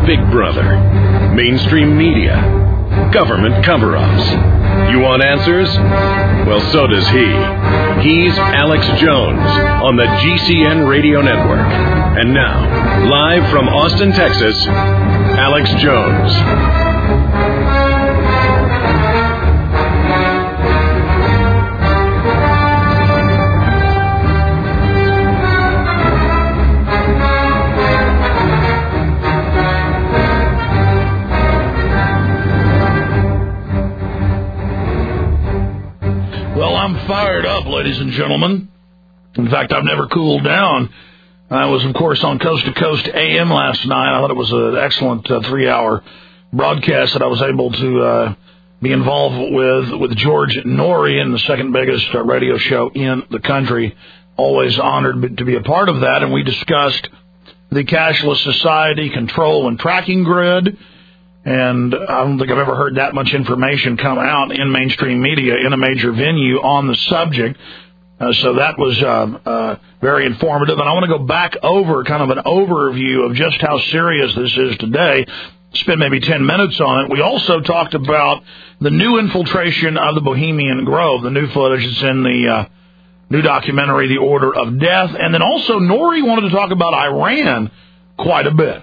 Big Brother, mainstream media, government cover-ups. You want answers? Well, so does he. He's Alex Jones on the GCN Radio Network. And now, live from Austin, Texas, Alex Jones. Fired up, ladies and gentlemen. In fact, I've never cooled down. I was, of course, on Coast to Coast AM last night. I thought it was an excellent 3-hour broadcast that I was able to be involved with George Noory in the second biggest radio show in the country. Always honored to be a part of that. And we discussed the cashless society control and tracking grid. And I don't think I've ever heard that much information come out in mainstream media in a major venue on the subject. So that was very informative. And I want to go back over kind of an overview of just how serious this is today. Spend maybe 10 minutes on it. We also talked about the new infiltration of the Bohemian Grove, the new footage that's in the new documentary, The Order of Death. And then also Noory wanted to talk about Iran quite a bit.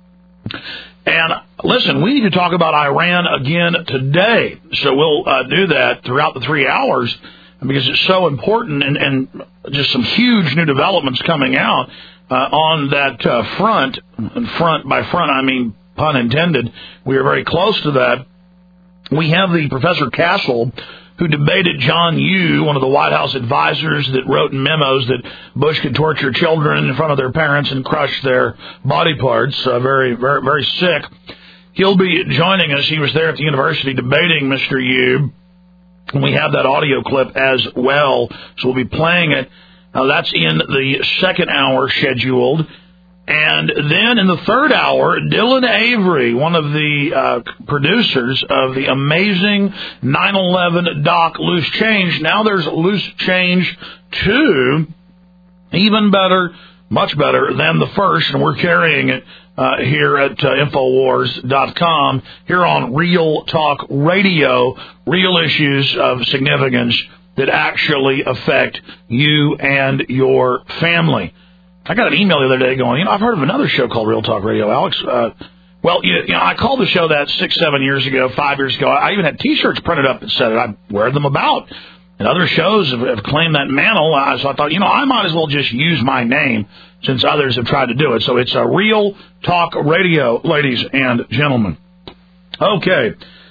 And listen, we need to talk about Iran again today. So we'll do that throughout the 3 hours because it's so important and just some huge new developments coming out on that front. And front by front, I mean, pun intended. We are very close to that. We have the Professor Castle, who debated John Yoo, one of the White House advisors that wrote in memos that Bush could torture children in front of their parents and crush their body parts. Very, very, very sick. He'll be joining us. He was there at the university debating Mr. Yoo. And we have that audio clip as well, so we'll be playing it. That's in the second hour scheduled. And then in the third hour, Dylan Avery, one of the producers of the amazing 9/11 doc Loose Change. Now there's Loose Change 2, even better, much better than the first, and we're carrying it here at Infowars.com, here on Real Talk Radio, real issues of significance that actually affect you and your family. I got an email the other day going, I've heard of another show called Real Talk Radio, Alex. Well, I called the show that 6-7 years ago, 5 years ago. I even had T-shirts printed up that said it. I wear them about. And other shows have claimed that mantle. So I thought, I might as well just use my name since others have tried to do it. So it's a Real Talk Radio, ladies and gentlemen. Okay.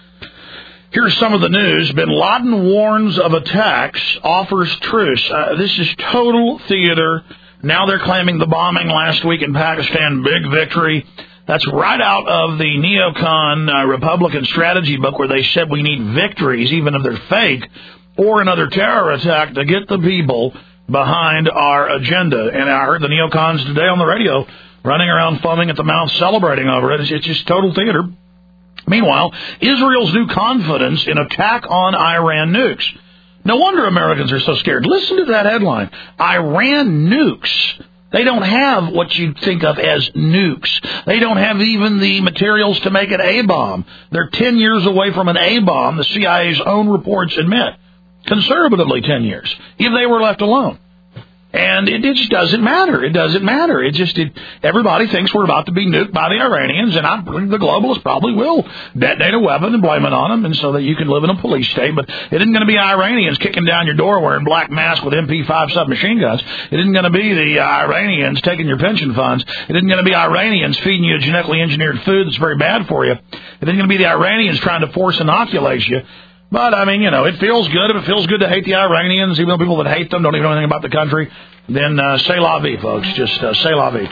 Here's some of the news. Bin Laden warns of attacks, offers truce. This is total theater. Now they're claiming the bombing last week in Pakistan, big victory. That's right out of the neocon Republican strategy book where they said we need victories, even if they're fake, or another terror attack to get the people behind our agenda. And I heard the neocons today on the radio running around foaming at the mouth celebrating over it. It's just total theater. Meanwhile, Israel's new confidence in attack on Iran nukes. No wonder Americans are so scared. Listen to that headline. Iran nukes. They don't have what you'd think of as nukes. They don't have even the materials to make an A-bomb. They're 10 years away from an A-bomb, the CIA's own reports admit. Conservatively 10 years, if they were left alone. And it just doesn't matter. It doesn't matter. Everybody thinks we're about to be nuked by the Iranians, and I believe the globalists probably will detonate a weapon and blame it on them, and so that you can live in a police state. But it isn't going to be Iranians kicking down your door wearing black masks with MP5 submachine guns. It isn't going to be the Iranians taking your pension funds. It isn't going to be Iranians feeding you genetically engineered food that's very bad for you. It isn't going to be the Iranians trying to force inoculate you. But, I mean, it feels good. If it feels good to hate the Iranians, even though people that hate them don't even know anything about the country, then c'est la vie, folks. Just c'est la vie.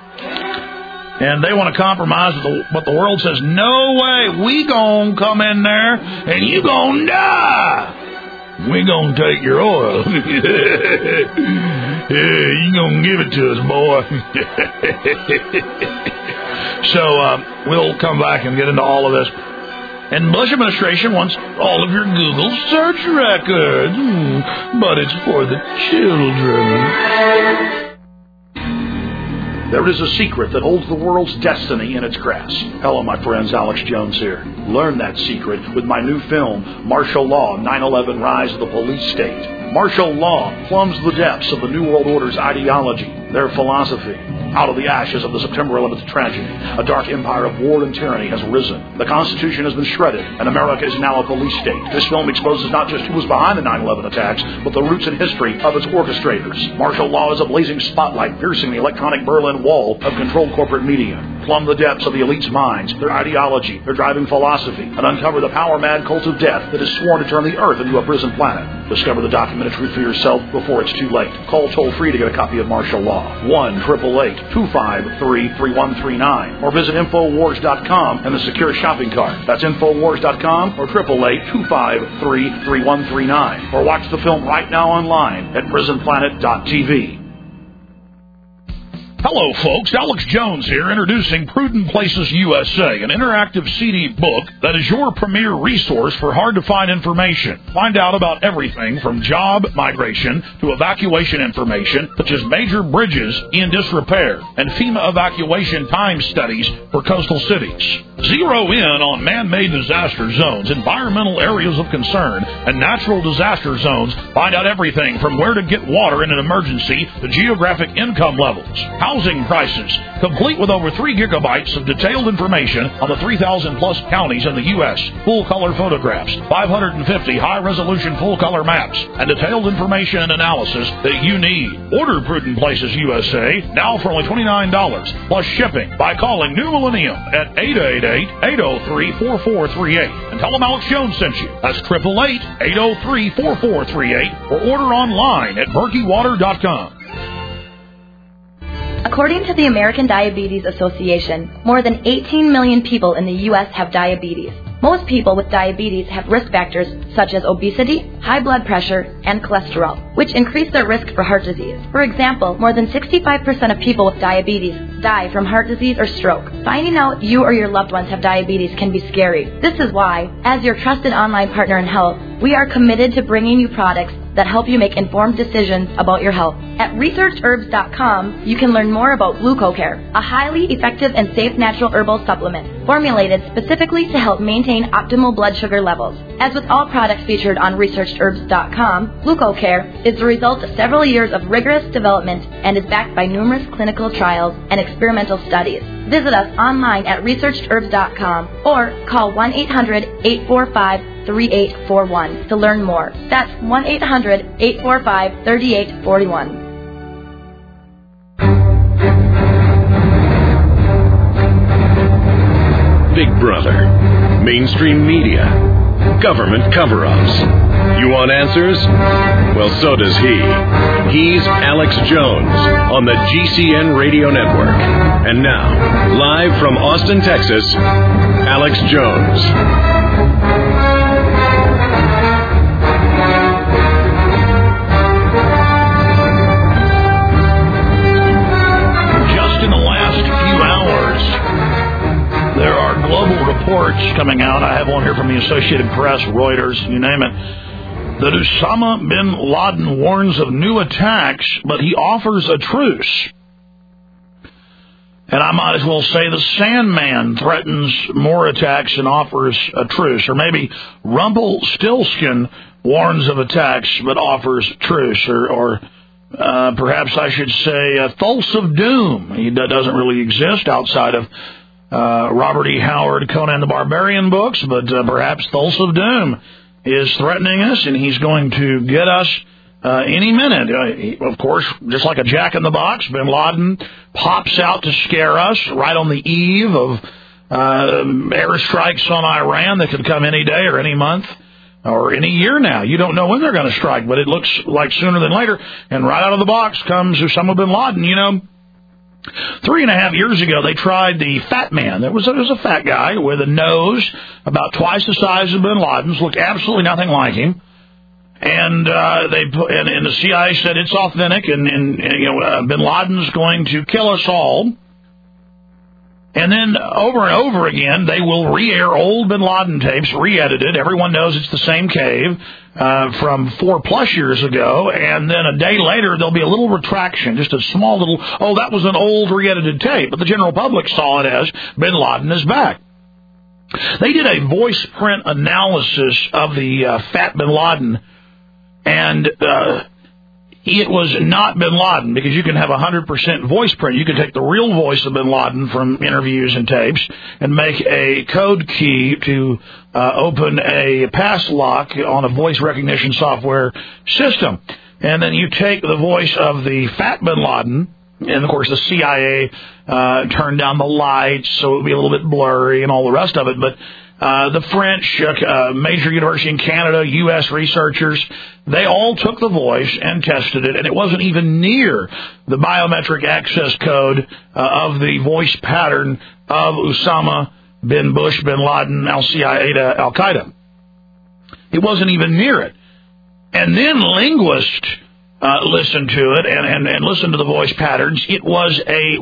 And they want to compromise with what the world says, no way, we gonna come in there and you gonna die. We gonna take your oil. Yeah, you gonna give it to us, boy. So we'll come back and get into all of this. And Bush administration wants all of your Google search records, but it's for the children. There is a secret that holds the world's destiny in its grasp. Hello, my friends. Alex Jones here. Learn that secret with my new film, Martial Law, 9/11 Rise of the Police State. Martial law plumbs the depths of the New World Order's ideology, their philosophy. Out of the ashes of the September 11th tragedy, a dark empire of war and tyranny has risen. The Constitution has been shredded, and America is now a police state. This film exposes not just who was behind the 9/11 attacks, but the roots and history of its orchestrators. Martial law is a blazing spotlight piercing the electronic Berlin Wall of controlled corporate media. Plumb the depths of the elite's minds, their ideology, their driving philosophy, and uncover the power-mad cult of death that is sworn to turn the Earth into a prison planet. Discover the documented truth for yourself before it's too late. Call toll-free to get a copy of Martial Law, 1-888-253-3139, or visit Infowars.com and the secure shopping cart. That's Infowars.com or 888-253-3139, or watch the film right now online at PrisonPlanet.tv. Hello, folks. Alex Jones here, introducing Prudent Places USA, an interactive CD book that is your premier resource for hard-to-find information. Find out about everything from job migration to evacuation information, such as major bridges in disrepair and FEMA evacuation time studies for coastal cities. Zero in on man-made disaster zones, environmental areas of concern, and natural disaster zones. Find out everything from where to get water in an emergency to geographic income levels, housing prices, complete with over 3 gigabytes of detailed information on the 3,000-plus counties in the U.S., full-color photographs, 550 high-resolution full-color maps, and detailed information and analysis that you need. Order Prudent Places USA now for only $29 plus shipping by calling New Millennium at 888-803-4438 and tell them Alex Jones sent you. That's 888-803-4438 or order online at berkeywater.com. According to the American Diabetes Association, more than 18 million people in the U.S. have diabetes. Most people with diabetes have risk factors such as obesity, high blood pressure, and cholesterol, which increase their risk for heart disease. For example, more than 65% of people with diabetes die from heart disease or stroke. Finding out you or your loved ones have diabetes can be scary. This is why, as your trusted online partner in health, we are committed to bringing you products that help you make informed decisions about your health. At ResearchHerbs.com, you can learn more about GlucoCare, a highly effective and safe natural herbal supplement formulated specifically to help maintain optimal blood sugar levels. As with all products featured on ResearchHerbs.com, GlucoCare is the result of several years of rigorous development and is backed by numerous clinical trials and experimental studies. Visit us online at ResearchHerbs.com or call 1-800-845-3841 to learn more. That's 1-800-845-3841. Big Brother, mainstream media, government cover-ups. You want answers? Well, so does he. He's Alex Jones on the GCN Radio Network. And now, live from Austin, Texas, Alex Jones. There are global reports coming out. I have one here from the Associated Press, Reuters, you name it, that Osama bin Laden warns of new attacks, but he offers a truce. And I might as well say the Sandman threatens more attacks and offers a truce. Or maybe Rumpelstiltskin warns of attacks, but offers truce. Or perhaps I should say Thulse of Doom. He doesn't really exist outside of Robert E. Howard, Conan the Barbarian books, but perhaps Thulse of Doom is threatening us, and he's going to get us any minute. Of course, just like a jack-in-the-box, bin Laden pops out to scare us right on the eve of airstrikes on Iran that could come any day or any month or any year now. You don't know when they're going to strike, but it looks like sooner than later. And right out of the box comes Osama bin Laden, you know. 3.5 years ago, they tried the Fat Man. There was a fat guy with a nose about twice the size of bin Laden's, looked absolutely nothing like him. And the CIA said it's authentic, and bin Laden's going to kill us all. And then over and over again, they will re-air old bin Laden tapes, re-edited. Everyone knows it's the same cave from 4+ years ago. And then a day later, there'll be a little retraction, just a small little, oh, that was an old re-edited tape. But the general public saw it as bin Laden is back. They did a voice print analysis of the fat bin Laden, and it was not bin Laden, because you can have 100% voice print. You can take the real voice of bin Laden from interviews and tapes and make a code key to open a pass lock on a voice recognition software system. And then you take the voice of the fat bin Laden, and, of course, the CIA turned down the lights so it would be a little bit blurry and all the rest of it. But the French, major university in Canada, U.S. researchers, they all took the voice and tested it, and it wasn't even near the biometric access code of the voice pattern of Osama bin Bush, bin Laden, al-CIA, al-Qaeda. It wasn't even near it. And then linguists listened to it and listened to the voice patterns. It was a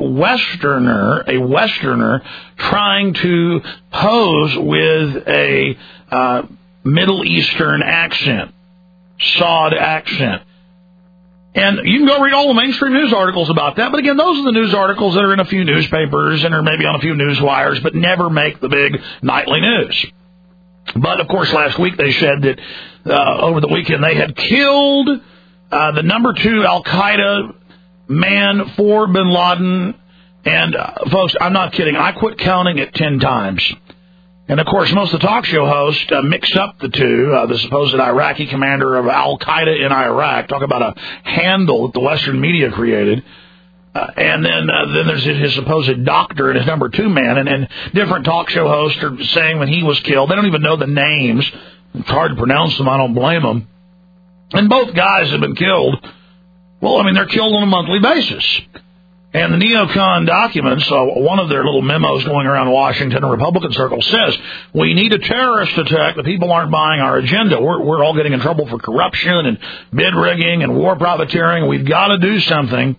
Westerner trying to pose with a Middle Eastern accent, Saud accent. And you can go read all the mainstream news articles about that. But again, those are the news articles that are in a few newspapers and are maybe on a few news wires, but never make the big nightly news. But, of course, last week they said that over the weekend they had killed the number 2 al-Qaeda man for bin Laden. And, folks, I'm not kidding. I quit counting it 10 times. And, of course, most of the talk show hosts mix up the two. The supposed Iraqi commander of al-Qaeda in Iraq. Talk about a handle that the Western media created. And then there's his supposed doctor and his number 2 man. And different talk show hosts are saying when he was killed. They don't even know the names. It's hard to pronounce them. I don't blame them. And both guys have been killed. Well, I mean, they're killed on a monthly basis. And the neocon documents, one of their little memos going around Washington and Republican circles says, we need a terrorist attack. The people aren't buying our agenda. We're all getting in trouble for corruption and bid rigging and war profiteering. We've got to do something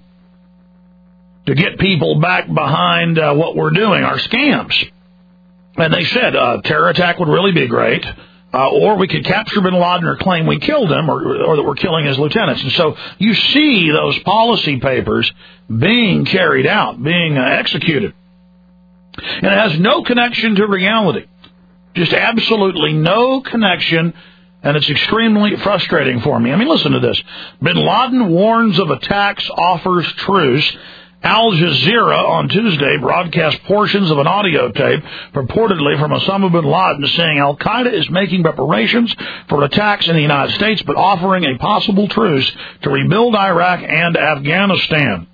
to get people back behind what we're doing, our scams. And they said a terror attack would really be great. Or we could capture bin Laden or claim we killed him or that we're killing his lieutenants. And so you see those policy papers being carried out, being executed. And it has no connection to reality. Just absolutely no connection, and it's extremely frustrating for me. I mean, listen to this. Bin Laden warns of attacks, offers truce. Al Jazeera on Tuesday broadcast portions of an audio tape purportedly from Osama bin Laden saying al-Qaeda is making preparations for attacks in the United States but offering a possible truce to rebuild Iraq and Afghanistan.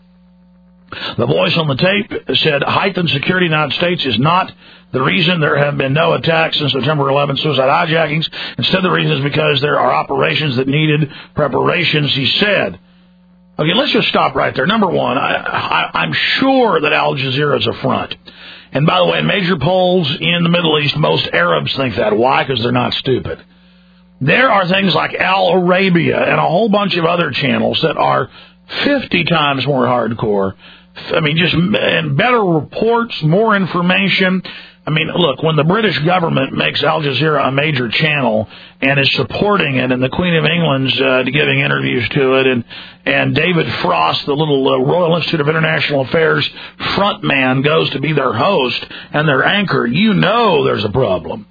The voice on the tape said heightened security in the United States is not the reason there have been no attacks since September 11 suicide hijackings. Instead, the reason is because there are operations that needed preparations, he said. Okay, let's just stop right there. Number one, I'm sure that Al Jazeera is a front. And by the way, in major polls in the Middle East, most Arabs think that. Why? Because they're not stupid. There are things like Al Arabia and a whole bunch of other channels that are 50 times more hardcore. I mean, and better reports, more information. I mean, look, when the British government makes Al Jazeera a major channel and is supporting it, and the Queen of England's giving interviews to it, and David Frost, the little Royal Institute of International Affairs front man, goes to be their host and their anchor, you know there's a problem.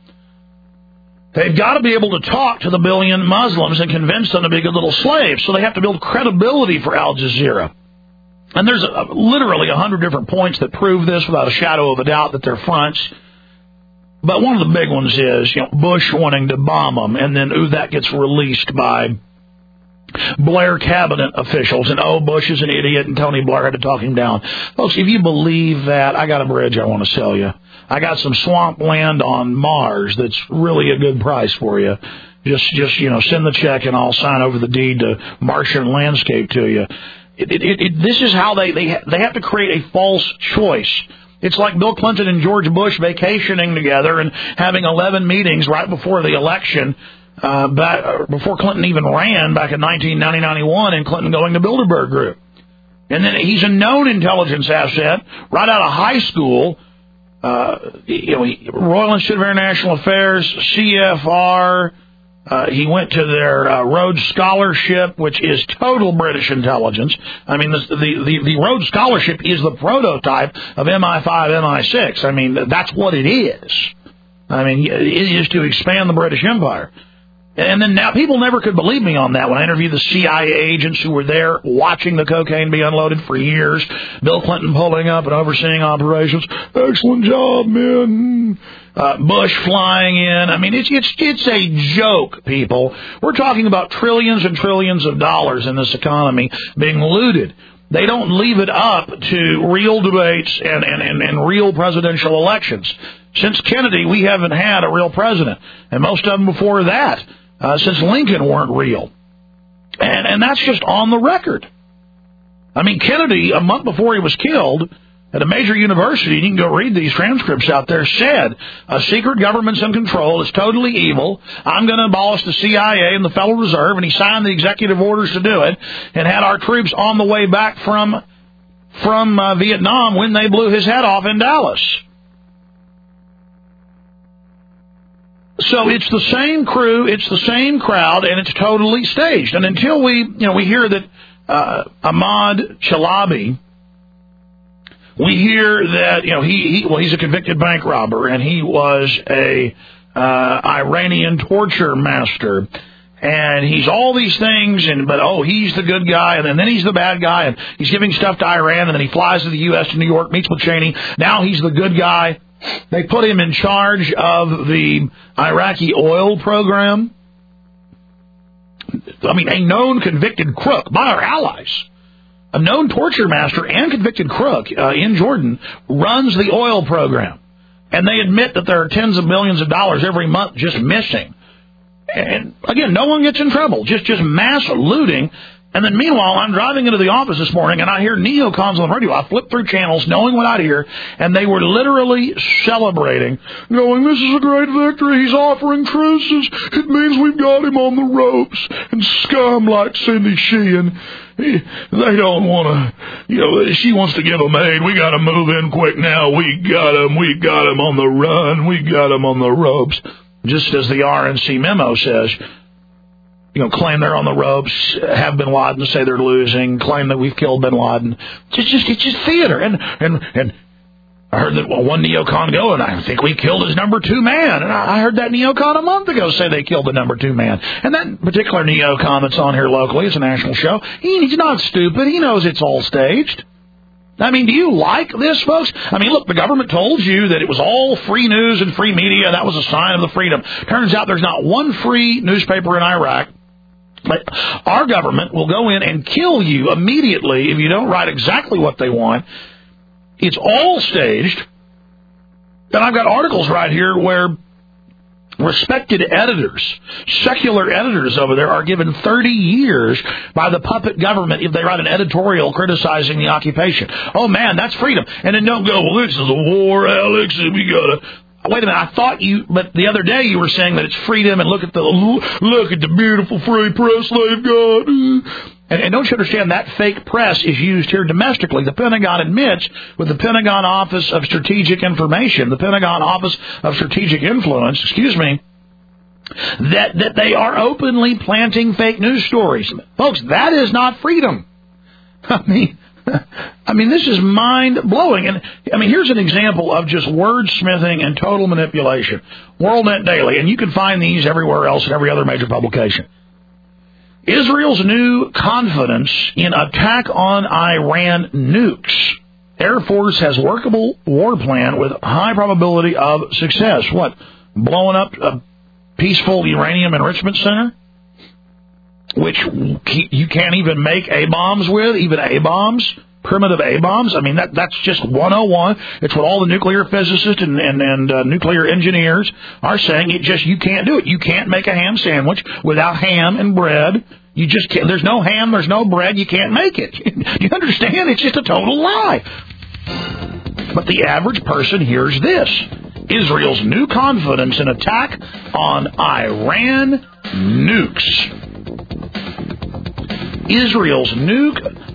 They've got to be able to talk to the billion Muslims and convince them to be good little slaves, so they have to build credibility for Al Jazeera. And there's literally 100 different points that prove this without a shadow of a doubt that they're fronts. But one of the big ones is, Bush wanting to bomb them, and then, that gets released by Blair cabinet officials, and, Bush is an idiot, and Tony Blair had to talk him down. Folks, if you believe that, I got a bridge I want to sell you. I got some swamp land on Mars that's really a good price for you. Just send the check, and I'll sign over the deed to Martian landscape to you. This is how they have to create a false choice. It's like Bill Clinton and George Bush vacationing together and having 11 meetings right before the election, before Clinton even ran back in 1990-91, and Clinton going to Bilderberg Group. And then he's a known intelligence asset right out of high school, Royal Institute of International Affairs, CFR. He went to their Rhodes Scholarship, which is total British intelligence. I mean, the Rhodes Scholarship is the prototype of MI5, MI6. I mean, that's what it is. I mean, it is to expand the British Empire. And then now people never could believe me on that when I interviewed the CIA agents who were there watching the cocaine be unloaded for years. Bill Clinton pulling up and overseeing operations. Excellent job, man. Bush flying in. I mean, it's a joke, people. We're talking about trillions and trillions of dollars in this economy being looted. They don't leave it up to real debates and real presidential elections. Since Kennedy, we haven't had a real president. And most of them before that, since Lincoln, weren't real. And that's just on the record. I mean, Kennedy, a month before he was killed, at a major university, you can go read these transcripts out there, said, a secret government's in control, it's totally evil, I'm going to abolish the CIA and the Federal Reserve, and he signed the executive orders to do it, and had our troops on the way back from Vietnam when they blew his head off in Dallas. So it's the same crew, it's the same crowd, and it's totally staged. And until we hear that Ahmad Chalabi, we hear that he's a convicted bank robber, and he was a Iranian torture master, and he's all these things, but he's the good guy, and then he's the bad guy, and he's giving stuff to Iran, and then he flies to the U.S. to New York, meets with Cheney. Now he's the good guy. They put him in charge of the Iraqi oil program. I mean, a known convicted crook by our allies. A known torture master and convicted crook in Jordan runs the oil program. And they admit that there are tens of millions of dollars every month just missing. And, again, no one gets in trouble. Just mass looting. And then, meanwhile, I'm driving into the office this morning, and I hear neocons on the radio. I flip through channels, knowing what I'd hear, and they were literally celebrating, going, this is a great victory. He's offering truces. It means we've got him on the ropes. And scum like Cindy Sheehan, they don't want to, she wants to give them aid. We got to move in quick now. We got him on the run. We got him on the ropes. Just as the RNC memo says, claim they're on the ropes, have Bin Laden say they're losing, claim that we've killed Bin Laden. It's just theater. And I heard that one neocon go, and I think we killed his number 2 man. And I heard that neocon a month ago say they killed the number 2 man. And that particular neocon that's on here locally, it's a national show, he's not stupid. He knows it's all staged. I mean, do you like this, folks? I mean, look, the government told you that it was all free news and free media. That was a sign of the freedom. Turns out there's not one free newspaper in Iraq. But our government will go in and kill you immediately if you don't write exactly what they want. It's all staged. And I've got articles right here where respected editors, secular editors over there, are given 30 years by the puppet government if they write an editorial criticizing the occupation. Oh, man, that's freedom. And then don't go, well, this is a war, Alex, and we got to... Wait a minute, I thought but the other day you were saying that it's freedom, and look at the beautiful free press they've got. And don't you understand that fake press is used here domestically? The Pentagon admits with the Pentagon Office of Strategic Information, the Pentagon Office of Strategic Influence, that they are openly planting fake news stories. Folks, that is not freedom. I mean, this is mind-blowing. And, here's an example of just wordsmithing and total manipulation. WorldNet Daily, and you can find these everywhere else in every other major publication. Israel's new confidence in attack on Iran nukes. Air Force has workable war plan with high probability of success. What, blowing up a peaceful uranium enrichment center? Which you can't even make A-bombs with, even A-bombs, primitive A-bombs. I mean, that's just 101. It's what all the nuclear physicists and nuclear engineers are saying. You can't do it. You can't make a ham sandwich without ham and bread. You just can't. There's no ham, there's no bread, you can't make it. You understand? It's just a total lie. But the average person hears this. Israel's new confidence in attack on Iran nukes. Israel's new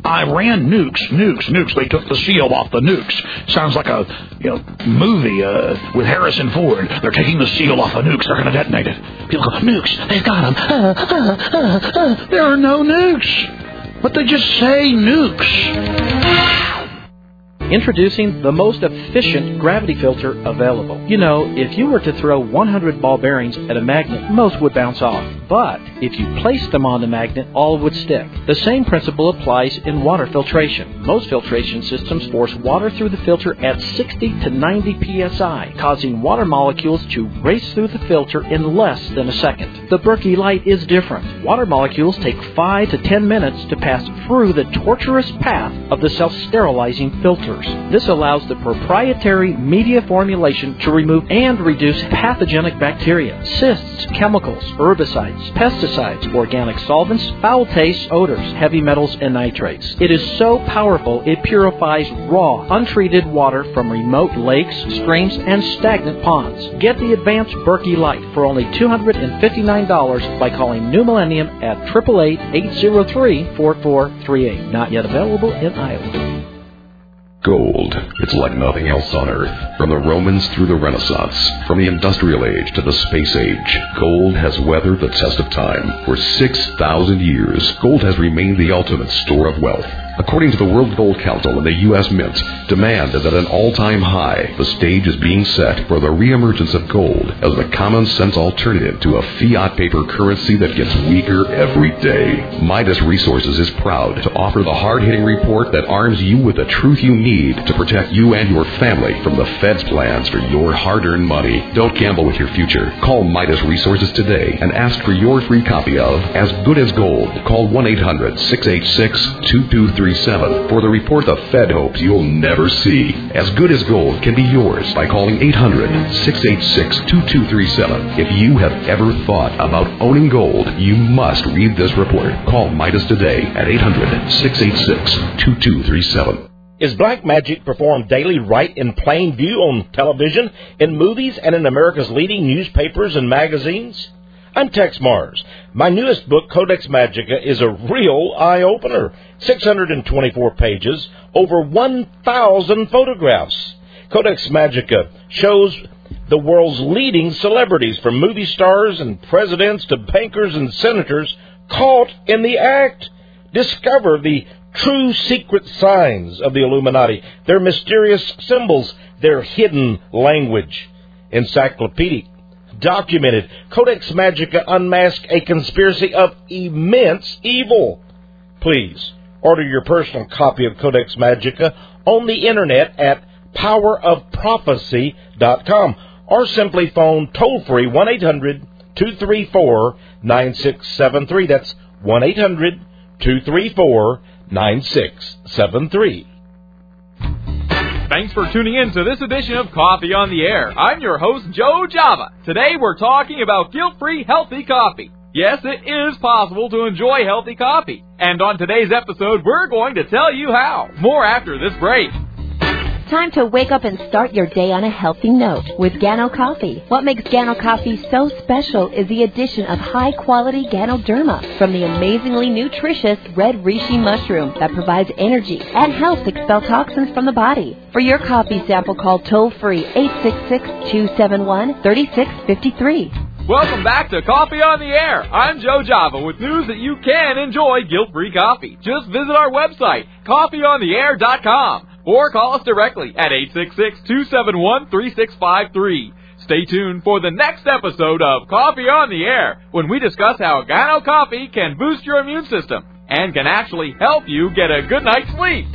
Iran nukes. They took the seal off the nukes. Sounds like a movie with Harrison Ford. They're taking the seal off the nukes. They're going to detonate it. People go, nukes. They've got them. There are no nukes. But they just say nukes. Introducing the most efficient gravity filter available. You know, if you were to throw 100 ball bearings at a magnet, most would bounce off. But if you placed them on the magnet, all would stick. The same principle applies in water filtration. Most filtration systems force water through the filter at 60 to 90 psi, causing water molecules to race through the filter in less than a second. The Berkey Light is different. Water molecules take 5 to 10 minutes to pass through the tortuous path of the self-sterilizing filters. This allows the proprietary media formulation to remove and reduce pathogenic bacteria, cysts, chemicals, herbicides, pesticides, organic solvents, foul tastes, odors, heavy metals, and nitrates. It is so powerful it purifies raw, untreated water from remote lakes, streams, and stagnant ponds. Get the advanced Berkey Light for only $259 by calling New Millennium at 888-803-4438. Not yet available in Iowa. Gold. It's like nothing else on Earth. From the Romans through the Renaissance, from the Industrial Age to the Space Age, gold has weathered the test of time. For 6,000 years, gold has remained the ultimate store of wealth. According to the World Gold Council and the U.S. Mint, demand is at an all-time high. The stage is being set for the reemergence of gold as the common-sense alternative to a fiat paper currency that gets weaker every day. Midas Resources is proud to offer the hard-hitting report that arms you with the truth you need to protect you and your family from the Fed's plans for your hard-earned money. Don't gamble with your future. Call Midas Resources today and ask for your free copy of As Good as Gold. Call 1-800-686-2237 for the report the Fed hopes you'll never see. As Good as Gold can be yours by calling 800-686-2237. If you have ever thought about owning gold, you must read this report. Call Midas today at 800-686-2237. Is black magic performed daily right in plain view on television, in movies, and in America's leading newspapers and magazines? I'm Tex Mars. My newest book, Codex Magica, is a real eye-opener. 624 pages, over 1,000 photographs. Codex Magica shows the world's leading celebrities, from movie stars and presidents to bankers and senators, caught in the act. Discover the true secret signs of the Illuminati, their mysterious symbols, their hidden language. Encyclopedic, documented, Codex Magica unmasks a conspiracy of immense evil. Please order your personal copy of Codex Magica on the internet at powerofprophecy.com or simply phone toll-free 1-800-234-9673. That's 1-800-234-9673. Thanks for tuning in to this edition of Coffee on the Air. I'm your host, Joe Java. Today we're talking about guilt-free healthy coffee. Yes, it is possible to enjoy healthy coffee. And on today's episode, we're going to tell you how. More after this break. Time to wake up and start your day on a healthy note with Gano Coffee. What makes Gano Coffee so special is the addition of high-quality Ganoderma from the amazingly nutritious red reishi mushroom that provides energy and helps expel toxins from the body. For your coffee sample, call toll-free 866-271-3653. Welcome back to Coffee on the Air. I'm Joe Java with news that you can enjoy guilt-free coffee. Just visit our website, coffeeontheair.com. Or call us directly at 866-271-3653. Stay tuned for the next episode of Coffee on the Air, when we discuss how Gano Coffee can boost your immune system and can actually help you get a good night's sleep.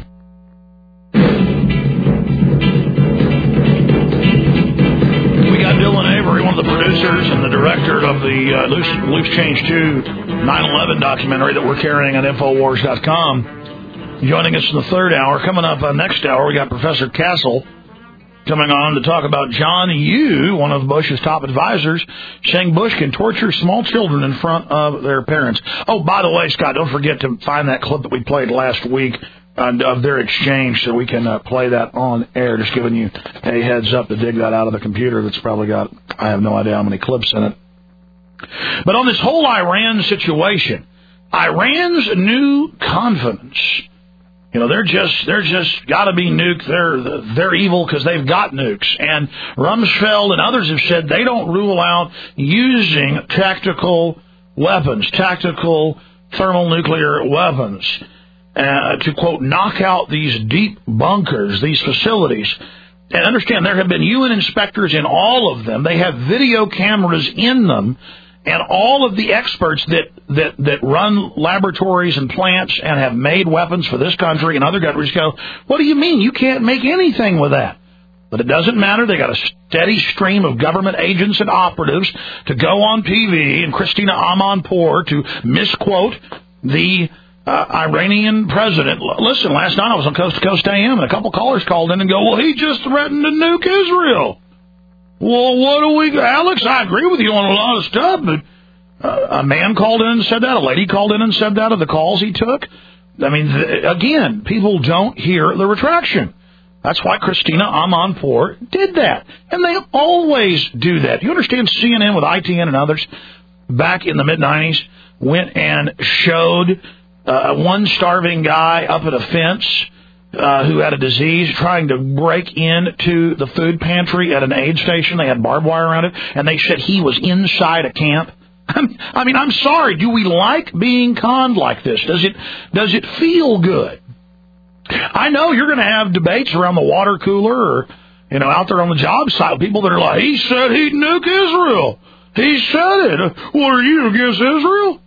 We got Dylan Avery, one of the producers and the director of the Loose Change 2 9/11 documentary that we're carrying at Infowars.com. Joining us in the third hour. Coming up next hour, we got Professor Castle coming on to talk about John Yoo, one of Bush's top advisors, saying Bush can torture small children in front of their parents. Oh, by the way, Scott, don't forget to find that clip that we played last week of their exchange so we can play that on air. Just giving you a heads up to dig that out of the computer that's probably got, I have no idea how many clips in it. But on this whole Iran situation, Iran's new confidence. They're just got to be nuked. They're evil because they've got nukes. And Rumsfeld and others have said they don't rule out using tactical weapons, tactical thermonuclear weapons, to, quote, knock out these deep bunkers, these facilities. And understand, there have been UN inspectors in all of them. They have video cameras in them. And all of the experts that run laboratories and plants and have made weapons for this country and other countries go, what do you mean? You can't make anything with that. But it doesn't matter. They got a steady stream of government agents and operatives to go on TV and Christina Amanpour to misquote the Iranian president. Listen, last night I was on Coast to Coast AM and a couple callers called in and go, well, he just threatened to nuke Israel. Well, what do we... Alex, I agree with you on a lot of stuff, but a man called in and said that. A lady called in and said that of the calls he took. I mean, again, people don't hear the retraction. That's why Christina Amanpour did that. And they always do that. You understand CNN with ITN and others back in the mid-'90s went and showed one starving guy up at a fence who had a disease trying to break into the food pantry at an aid station. They had barbed wire around it, and they said he was inside a camp. I mean, I'm sorry. Do we like being conned like this? Does it feel good? I know you're going to have debates around the water cooler or, out there on the job site with people that are like, he said he'd nuke Israel. He said it. What are you, against Israel?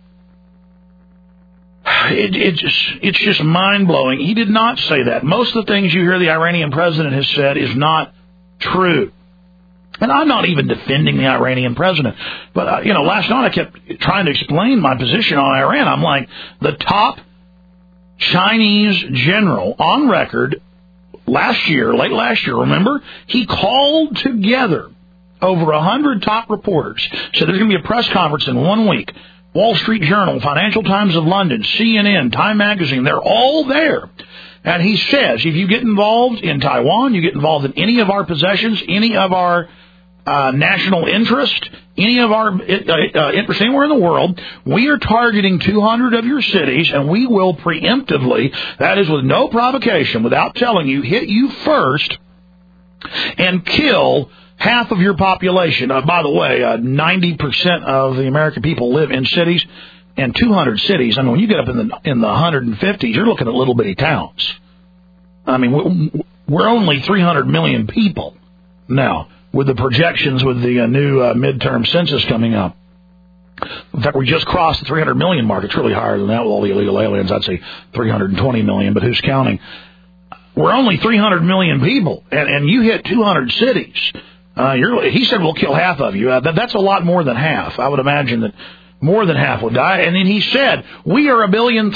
It's just mind-blowing. He did not say that. Most of the things you hear the Iranian president has said is not true. And I'm not even defending the Iranian president. But, last night I kept trying to explain my position on Iran. I'm like, the top Chinese general on record late last year, remember? He called together over 100 top reporters. Said there's going to be a press conference in 1 week. Wall Street Journal, Financial Times of London, CNN, Time Magazine, they're all there. And he says, if you get involved in Taiwan, you get involved in any of our possessions, any of our national interest, any of our interest anywhere in the world, we are targeting 200 of your cities, and we will preemptively, that is with no provocation, without telling you, hit you first and kill half of your population. By the way, 90% of the American people live in cities, and 200 cities. I mean, when you get up in the 150s, you're looking at little bitty towns. I mean, we're only 300 million people now, with the projections with the new midterm census coming up. In fact, we just crossed the 300 million mark. It's really higher than that with all the illegal aliens. I'd say 320 million, but who's counting? We're only 300 million people, and you hit 200 cities. He said we'll kill half of you. That's a lot more than half. I would imagine that more than half would die. And then he said, we are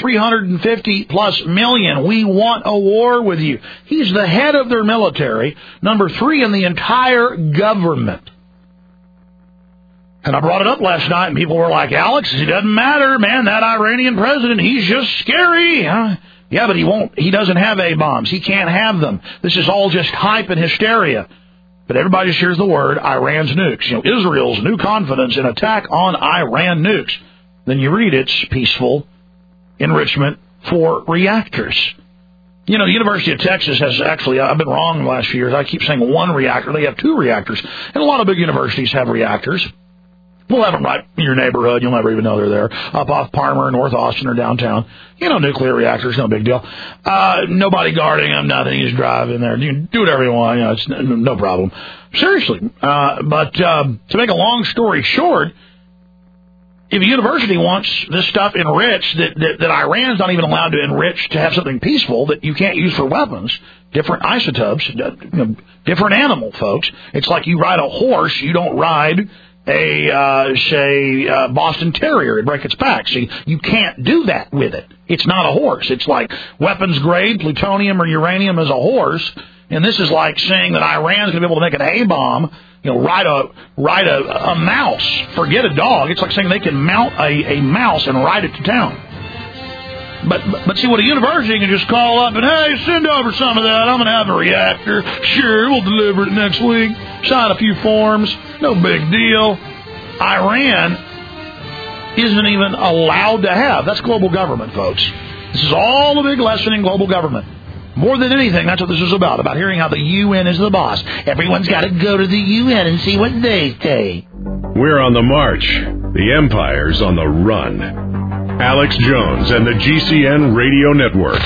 1,350,000,000+. We want a war with you. He's the head of their military, number 3 in the entire government. And I brought it up last night, and people were like, Alex, it doesn't matter, man. That Iranian president, he's just scary. Yeah, but he doesn't have A-bombs. He can't have them. This is all just hype and hysteria. But everybody just hears the word Iran's nukes. Israel's new confidence in attack on Iran nukes. Then you read it's peaceful enrichment for reactors. The University of Texas has actually, I've been wrong in the last few years. I keep saying 1 reactor. They have 2 reactors. And a lot of big universities have reactors. We'll have them right in your neighborhood. You'll never even know they're there. Up off Parmer, North Austin, or downtown. Nuclear reactors, no big deal. Nobody guarding them, nothing. You just drive in there. You can do whatever you want. It's no problem. Seriously. But to make a long story short, if a university wants this stuff enriched, that Iran's not even allowed to enrich to have something peaceful that you can't use for weapons, different isotopes, different animal, folks. It's like you ride a horse, you don't ride a Boston Terrier. It'd break its back. See, you can't do that with it. It's not a horse. It's like weapons grade plutonium or uranium is a horse, and this is like saying that Iran's going to be able to make an A-bomb, ride a mouse. Forget a dog. It's like saying they can mount a mouse and ride it to town. But see, what a university can just call up and, hey, send over some of that. I'm going to have a reactor. Sure, we'll deliver it next week. Sign a few forms. No big deal. Iran isn't even allowed to have. That's global government, folks. This is all a big lesson in global government. More than anything, that's what this is about hearing how the UN is the boss. Everyone's got to go to the UN and see what they say. We're on the march. The empire's on the run. Alex Jones and the GCN Radio Network.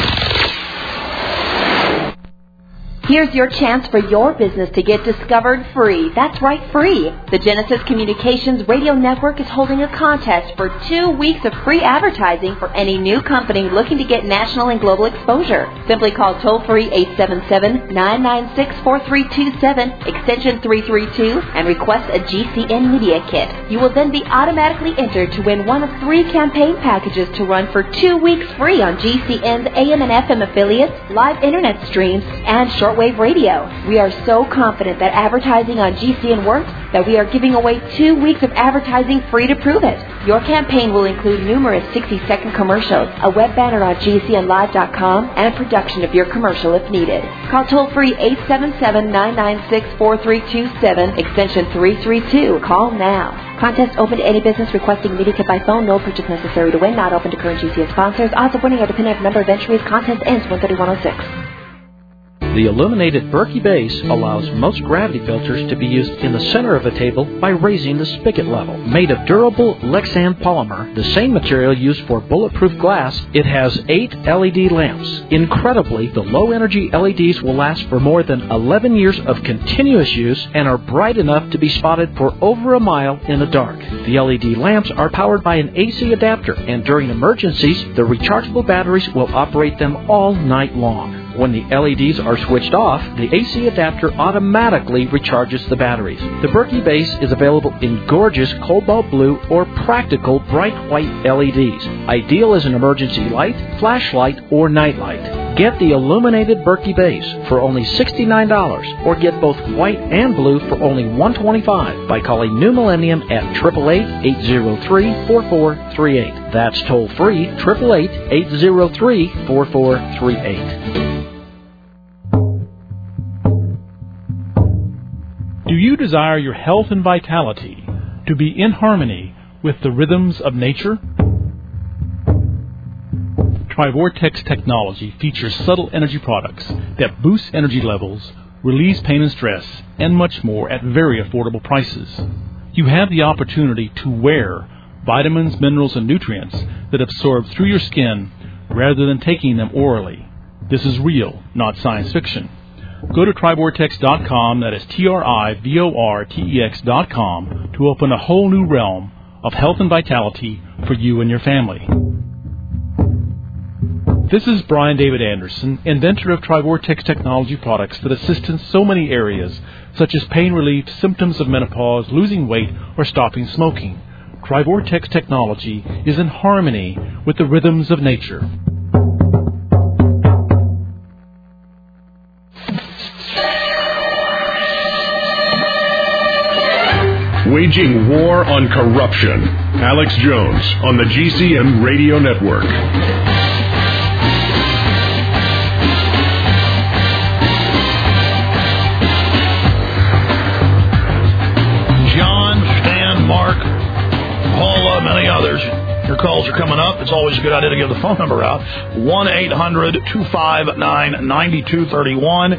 Here's your chance for your business to get discovered free. That's right, free. The Genesis Communications Radio Network is holding a contest for 2 weeks of free advertising for any new company looking to get national and global exposure. Simply call toll-free 877-996-4327, extension 332, and request a GCN Media Kit. You will then be automatically entered to win one of 3 campaign packages to run for 2 weeks free on GCN's AM and FM affiliates, live internet streams, and shortwave radio. We are so confident that advertising on GCN works that we are giving away 2 weeks of advertising free to prove it. Your campaign will include numerous 60-second commercials, a web banner on GCNlive.com, and production of your commercial if needed. Call toll-free 877-996-4327, extension 332. Call now. Contest open to any business requesting Media Kit by phone. No purchase necessary to win. Not open to current GCN sponsors. Odds of winning are dependent on number of entries. Contest ends 1/31/06. The illuminated Berkey base allows most gravity filters to be used in the center of a table by raising the spigot level. Made of durable Lexan polymer, the same material used for bulletproof glass, it has 8 LED lamps. Incredibly, the low-energy LEDs will last for more than 11 years of continuous use and are bright enough to be spotted for over a mile in the dark. The LED lamps are powered by an AC adapter, and during emergencies, the rechargeable batteries will operate them all night long. When the LEDs are switched off, the AC adapter automatically recharges the batteries. The Berkey base is available in gorgeous cobalt blue or practical bright white LEDs. Ideal as an emergency light, flashlight, or nightlight. Get the illuminated Berkey base for only $69 or get both white and blue for only $125 by calling New Millennium at 888-803-4438. That's toll free 888-803-4438. Do you desire your health and vitality to be in harmony with the rhythms of nature? Trivortex technology features subtle energy products that boost energy levels, release pain and stress, and much more at very affordable prices. You have the opportunity to wear vitamins, minerals, and nutrients that absorb through your skin rather than taking them orally. This is real, not science fiction. Go to Trivortex.com, that is TRIVORTEX.com, to open a whole new realm of health and vitality for you and your family. This is Brian David Anderson, inventor of Trivortex technology products that assist in so many areas, such as pain relief, symptoms of menopause, losing weight, or stopping smoking. Trivortex technology is in harmony with the rhythms of nature. Waging war on corruption. Alex Jones on the GCN Radio Network. John, Stan, Mark, Paula, many others. Your calls are coming up. It's always a good idea to give the phone number out. 1-800-259-9231.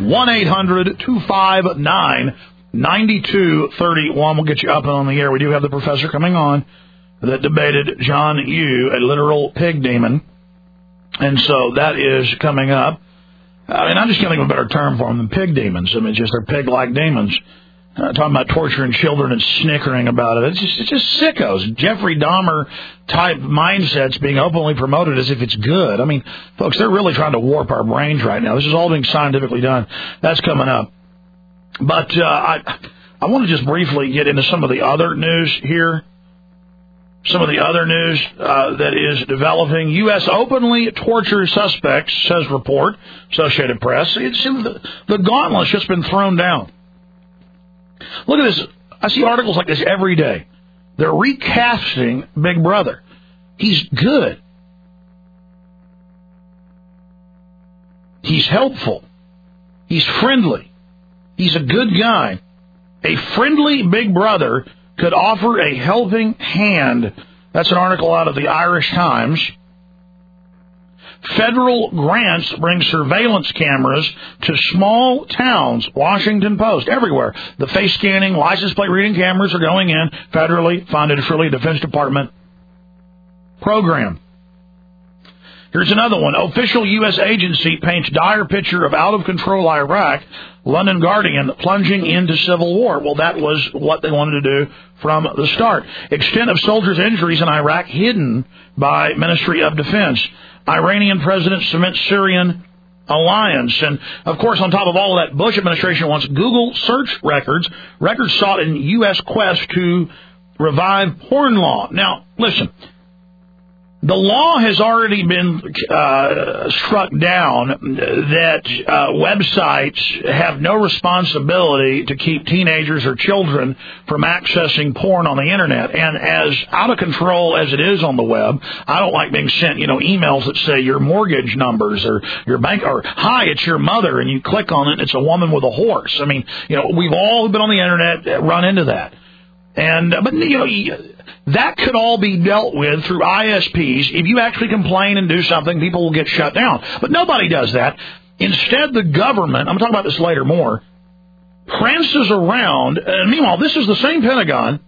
1-800-259-9231. We'll get you up and on the air. We do have the professor coming on that debated John Yoo, a literal pig demon. And so that is coming up. I mean, I'm just getting a better term for them than pig demons. I mean, just they're pig-like demons. Talking about torturing children and snickering about it. It's just sickos. Jeffrey Dahmer-type mindsets being openly promoted as if it's good. I mean, folks, they're really trying to warp our brains right now. This is all being scientifically done. That's coming up. But I want to just briefly get into some of the other news here. Some of the other news that is developing. U.S. openly tortures suspects, says report, Associated Press. The gauntlet's just been thrown down. Look at this. I see articles like this every day. They're recasting Big Brother. He's good. He's helpful. He's friendly. He's a good guy. A friendly Big Brother could offer a helping hand. That's an article out of the Irish Times. Federal grants bring surveillance cameras to small towns. Washington Post, everywhere. The face scanning, license plate reading cameras are going in. Federally funded, surely Defense Department program. Here's another one. Official U.S. agency paints dire picture of out-of-control Iraq. London Guardian plunging into civil war. Well, that was what they wanted to do from the start. Extent of soldiers' injuries in Iraq hidden by Ministry of Defense. Iranian president cements Syrian alliance. And, of course, on top of all of that, Bush administration wants Google search records sought in U.S. quest to revive porn law. Now, listen. The law has already been struck down that websites have no responsibility to keep teenagers or children from accessing porn on the Internet. And as out of control as it is on the web, I don't like being sent, emails that say your mortgage numbers or your bank or, hi, it's your mother, and you click on it and it's a woman with a horse. I mean, we've all been on the Internet run into that. And, but that could all be dealt with through ISPs. If you actually complain and do something, people will get shut down. But nobody does that. Instead, the government, I'm going to talk about this later more, prances around. And meanwhile, this is the same Pentagon.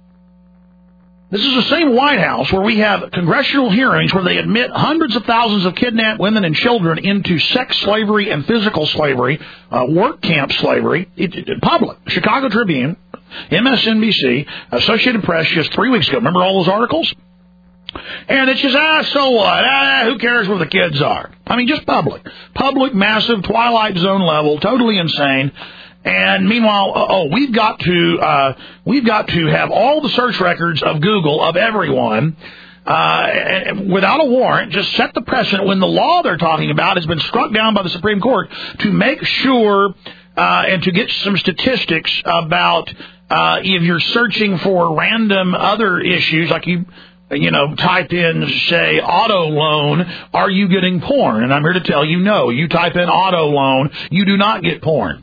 This is the same White House where we have congressional hearings where they admit hundreds of thousands of kidnapped women and children into sex slavery and physical slavery, work camp slavery. Public. Chicago Tribune, MSNBC, Associated Press just 3 weeks ago. Remember all those articles? And it's just, so what? Who cares where the kids are? I mean, just public. Public, massive, Twilight Zone level, totally insane. And meanwhile, we've got to have all the search records of Google of everyone without a warrant. Just set the precedent when the law they're talking about has been struck down by the Supreme Court to make sure and to get some statistics about if you're searching for random other issues, like you type in, say, auto loan, are you getting porn? And I'm here to tell you, no. You type in auto loan, you do not get porn.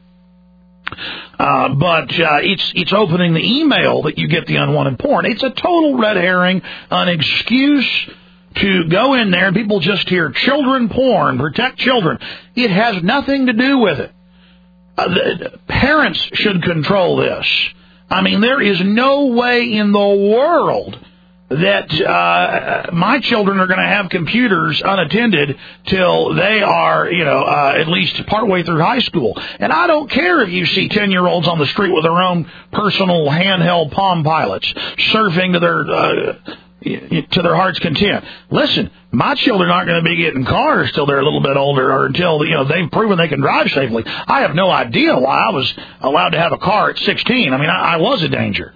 But it's opening the email that you get the unwanted porn. It's a total red herring, an excuse to go in there and people just hear children porn, protect children. It has nothing to do with it. The parents should control this. I mean, there is no way in the world that my children are going to have computers unattended till they are, at least partway through high school. And I don't care if you see 10-year-olds on the street with their own personal handheld Palm Pilots surfing to their heart's content. Listen, my children aren't going to be getting cars till they're a little bit older or until, they've proven they can drive safely. I have no idea why I was allowed to have a car at 16. I mean, I was a danger.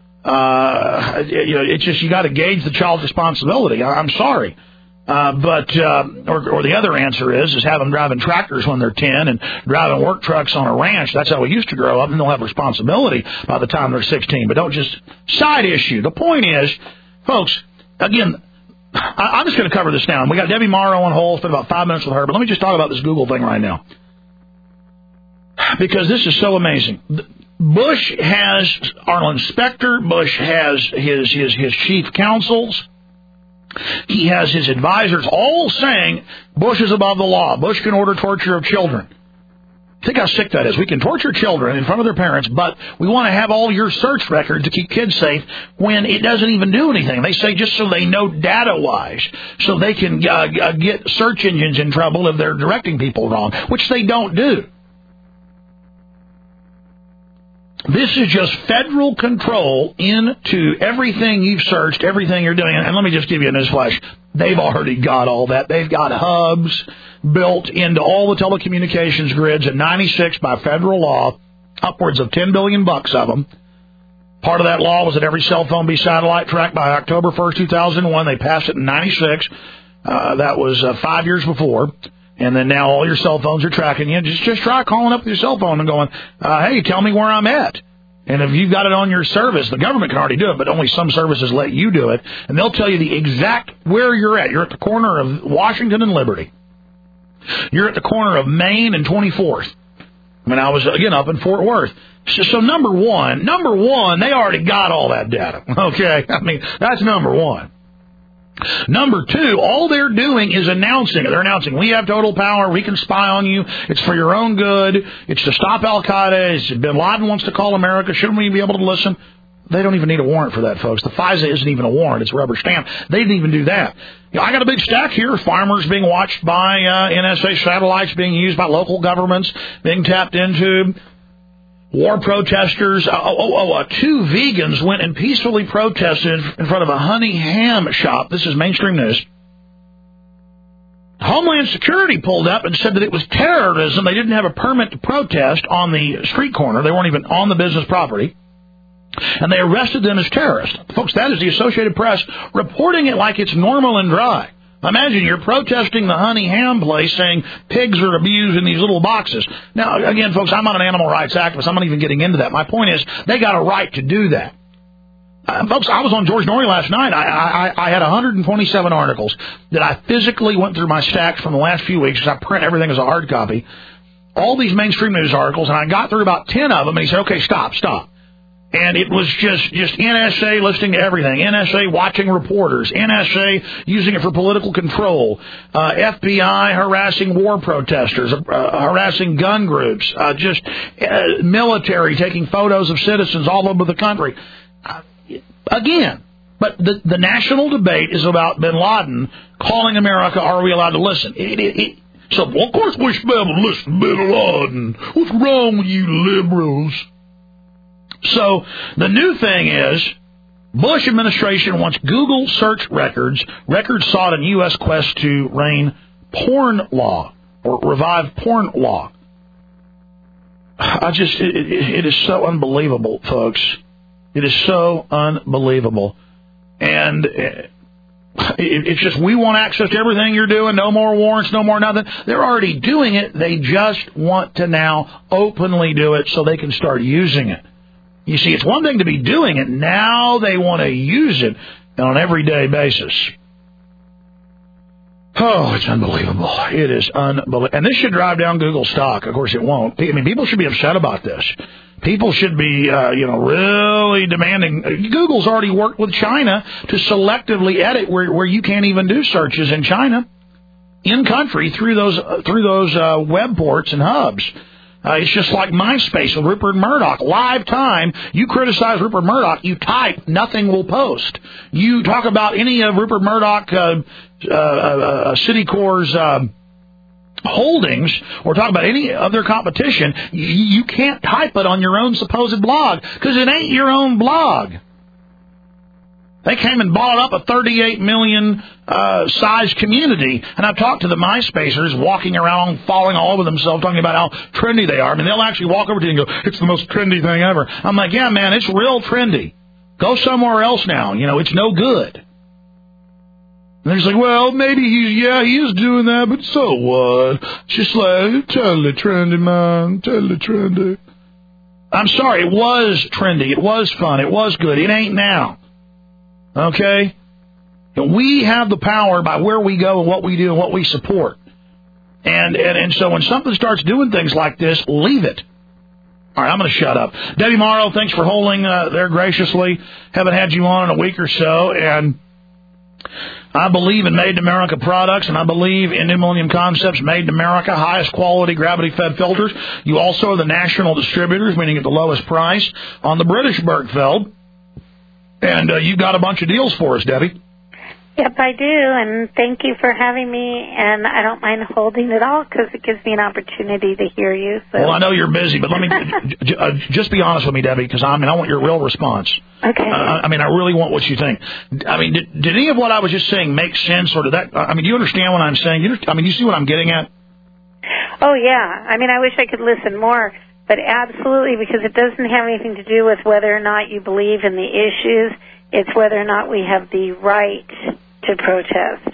It's just you got to gauge the child's responsibility. I'm sorry. But the other answer is have them driving tractors when they're 10 and driving work trucks on a ranch. That's how we used to grow up, and they'll have responsibility by the time they're 16. But don't just side issue. The point is, folks, again, I'm just going to cover this now. We got Debbie Morrow on hold. Spent about 5 minutes with her, but let me just talk about this Google thing right now because this is so amazing. Bush has Arlen Specter. Bush has his chief counsels. He has his advisors all saying Bush is above the law. Bush can order torture of children. Think how sick that is. We can torture children in front of their parents, but we want to have all your search records to keep kids safe when it doesn't even do anything. They say just so they know data-wise, so they can get search engines in trouble if they're directing people wrong, which they don't do. This is just federal control into everything you've searched, everything you're doing. And let me just give you a newsflash. They've already got all that. They've got hubs built into all the telecommunications grids in 96 by federal law, upwards of $10 billion of them. Part of that law was that every cell phone be satellite tracked by October 1st, 2001. They passed it in 96. That was 5 years before. And then now all your cell phones are tracking you. Just try calling up your cell phone and going, hey, tell me where I'm at. And if you've got it on your service, the government can already do it, but only some services let you do it. And they'll tell you the exact where you're at. You're at the corner of Washington and Liberty. You're at the corner of Main and 24th. I mean, I was, again, up in Fort Worth. So number one, they already got all that data, okay? I mean, that's number one. Number two, all they're doing is announcing it. They're announcing, we have total power, we can spy on you, it's for your own good, it's to stop Al-Qaeda, it's Bin Laden wants to call America, shouldn't we be able to listen? They don't even need a warrant for that, folks. The FISA isn't even a warrant, it's a rubber stamp. They didn't even do that. You know, I got a big stack here, farmers being watched by NSA satellites, being used by local governments, being tapped into. War protesters, 2 vegans went and peacefully protested in front of a honey ham shop. This is mainstream news. Homeland Security pulled up and said that it was terrorism. They didn't have a permit to protest on the street corner. They weren't even on the business property. And they arrested them as terrorists. Folks, that is the Associated Press reporting it like it's normal and dry. Imagine you're protesting the honey ham place saying pigs are abused in these little boxes. Now, again, folks, I'm not an animal rights activist. I'm not even getting into that. My point is they got a right to do that. Folks, I was on George Noory last night. I had 127 articles that I physically went through my stacks from the last few weeks because I print everything as a hard copy. All these mainstream news articles, and I got through about 10 of them, and he said, okay, stop. And it was just NSA listening to everything, NSA watching reporters, NSA using it for political control, FBI harassing war protesters, harassing gun groups, military taking photos of citizens all over the country. Again, but the national debate is about Bin Laden calling America, are we allowed to listen? So, well, of course we should be able to listen to Bin Laden. What's wrong with you liberals? So the new thing is Bush administration wants Google search records sought in U.S. quest to rein porn law or revive porn law. It is so unbelievable, folks. It is so unbelievable. And it's just we want access to everything you're doing, no more warrants, no more nothing. They're already doing it. They just want to now openly do it so they can start using it. You see, it's one thing to be doing it. Now they want to use it on an everyday basis. Oh, it's unbelievable. It is unbelievable. And this should drive down Google stock. Of course, it won't. I mean, people should be upset about this. People should be, really demanding. Google's already worked with China to selectively edit where you can't even do searches in China, in country through those web ports and hubs. It's just like MySpace with Rupert Murdoch. Live time, you criticize Rupert Murdoch, you type, nothing will post. You talk about any of Rupert Murdoch Citicorp's holdings, or talk about any of their competition, you can't type it on your own supposed blog, because it ain't your own blog. They came and bought up a 38 million size community, and I've talked to the MySpacers walking around, falling all over themselves, talking about how trendy they are. I mean, they'll actually walk over to you and go, "It's the most trendy thing ever." I'm like, "Yeah, man, it's real trendy. Go somewhere else now. It's no good." And they're just like, "Well, maybe he is doing that, but so what? Just like totally trendy, man, totally trendy." I'm sorry, it was trendy, it was fun, it was good. It ain't now. Okay? And we have the power by where we go and what we do and what we support. And so when something starts doing things like this, leave it. All right, I'm going to shut up. Debbie Morrow, thanks for holding there graciously. Haven't had you on in a week or so. And I believe in Made in America products, and I believe in New Millennium Concepts, Made in America, highest quality gravity-fed filters. You also are the national distributors, meaning at the lowest price, on the British Bergfeld. And you've got a bunch of deals for us, Debbie. Yep, I do, and thank you for having me, and I don't mind holding it all because it gives me an opportunity to hear you. So. Well, I know you're busy, but let me just be honest with me, Debbie, because I want your real response. Okay. I really want what you think. I mean, did any of what I was just saying make sense, or did that? Do you understand what I'm saying? You see what I'm getting at? Oh, yeah. I wish I could listen more. But absolutely, because it doesn't have anything to do with whether or not you believe in the issues. It's whether or not we have the right to protest.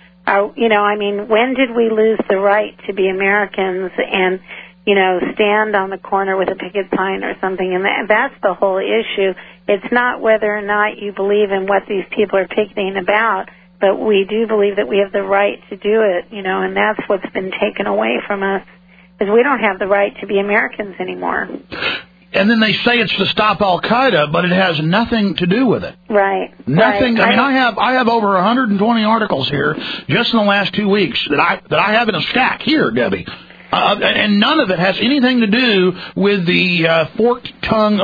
When did we lose the right to be Americans and, stand on the corner with a picket sign or something? And that's the whole issue. It's not whether or not you believe in what these people are picketing about, but we do believe that we have the right to do it, and that's what's been taken away from us. because we don't have the right to be Americans anymore. And then they say it's to stop Al-Qaeda, but it has nothing to do with it. Right. Nothing. Right. I mean, I have over 120 articles here just in the last 2 weeks that I have in a stack here, Debbie. And none of it has anything to do with the forked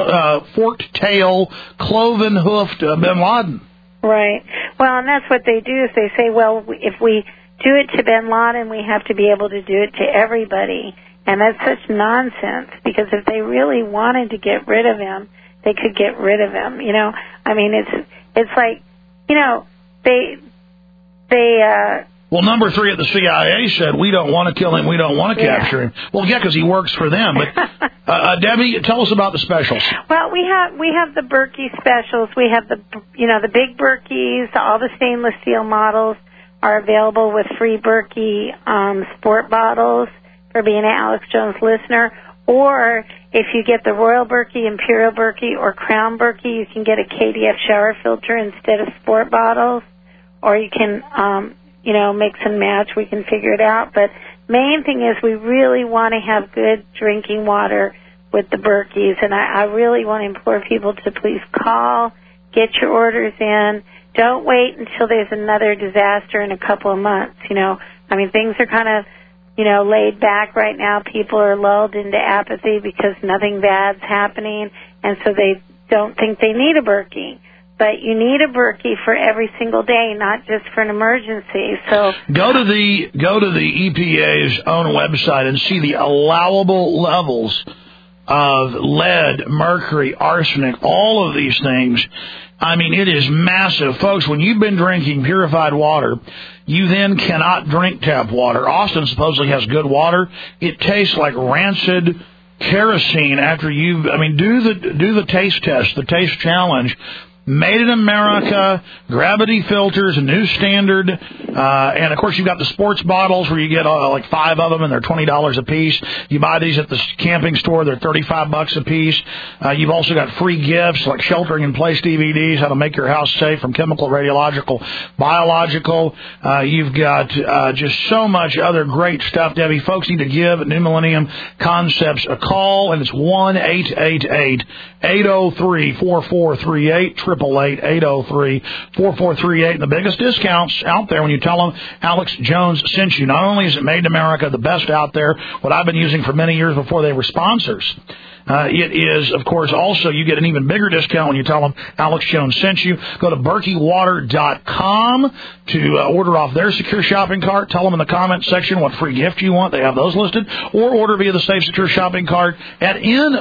tail, cloven hoofed bin Laden. Right. Well, and that's what they do is they say, well, if we do it to bin Laden, we have to be able to do it to everybody. And that's such nonsense, because if they really wanted to get rid of him, they could get rid of him. You know, I mean, it's like, you know, they. Well, number 3 at the CIA said, we don't want to kill him, we don't want to capture him. Well, yeah, because he works for them. But Debbie, tell us about the specials. Well, we have the Berkey specials. We have the big Berkeys. All the stainless steel models are available with free Berkey sport bottles for being an Alex Jones listener. Or if you get the Royal Berkey, Imperial Berkey, or Crown Berkey, you can get a KDF shower filter instead of sport bottles. Or you can, mix and match. We can figure it out. But main thing is we really want to have good drinking water with the Berkeys. And I really want to implore people to please call, get your orders in. Don't wait until there's another disaster in a couple of months. Things are kind of, laid back right now. People are lulled into apathy because nothing bad's happening, and so they don't think they need a Berkey. But you need a Berkey for every single day, not just for an emergency. So go to the EPA's own website and see the allowable levels of lead, mercury, arsenic, all of these things. I mean, it is massive. Folks, when you've been drinking purified water, you then cannot drink tap water. Austin supposedly has good water. It tastes like rancid kerosene after do the taste test, the taste challenge. Made in America, gravity filters, a new standard, and of course you've got the sports bottles where you get like 5 of them and they're $20 a piece. You buy these at the camping store, they're $35 a piece. You've also got free gifts like sheltering in place DVDs, how to make your house safe from chemical, radiological, biological. You've got just so much other great stuff, Debbie. Folks need to give New Millennium Concepts a call, and it's 1-888-803-4438. 888-803-4438. And the biggest discounts out there when you tell them Alex Jones sent you. Not only is it made in America, the best out there, what I've been using for many years before they were sponsors. It is, of course, also you get an even bigger discount when you tell them Alex Jones sent you. Go to BerkeyWater.com to order off their secure shopping cart. Tell them in the comments section what free gift you want. They have those listed. Or order via the Safe Secure Shopping cart at